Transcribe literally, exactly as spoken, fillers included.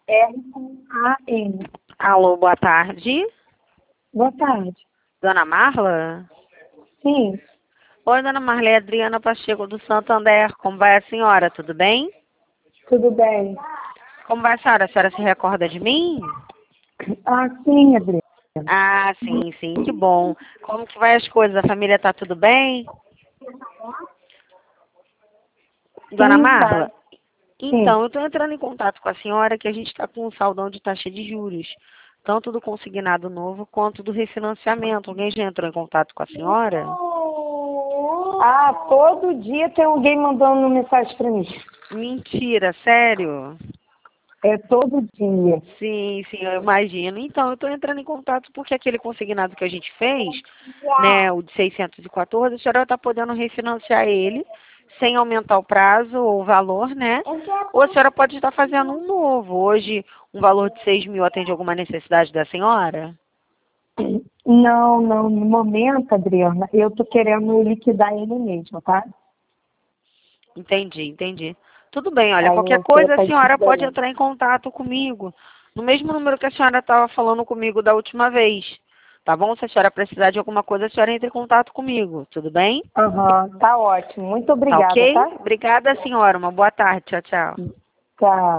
R com A N. Alô, boa tarde. Boa tarde. Dona Marla? Sim, Oi, Dona Marla, é Adriana Pacheco do Santander. Como vai a senhora? Tudo bem? tudo bem? Como vai a senhora? A senhora se recorda de mim? Ah, sim, Adriana. Ah, sim, sim, que bom. Como que vai as coisas? A família tá tudo bem? Dona Sim, tá. Marla? Sim. Então, eu estou entrando em contato com a senhora que a gente está com um saldão de taxa de juros, tanto do consignado novo quanto do refinanciamento. Alguém já entrou em contato com a senhora? Ah, todo dia tem alguém mandando mensagem para mim. Mentira, sério? É todo dia. Sim, sim, eu imagino. Então, eu estou entrando em contato porque aquele consignado que a gente fez, né, o de seiscentos e quatorze, a senhora está podendo refinanciar ele sem aumentar o prazo ou o valor, né? Ou a senhora pode estar fazendo um novo. Hoje, um valor de seis mil atende alguma necessidade da senhora? Não, não, no momento, Adriana, eu tô querendo liquidar ele mesmo, tá? Entendi, entendi. Tudo bem, olha, Aí qualquer eu quero coisa a estar senhora pode liquidando. entrar em contato comigo, no mesmo número que a senhora estava falando comigo da última vez. Tá bom? Se a senhora precisar de alguma coisa, a senhora entra em contato comigo, tudo bem? Aham, tá ótimo. Muito Tá obrigada, ok? tá? Obrigada, senhora. Uma boa tarde. Tchau, tchau. Tchau.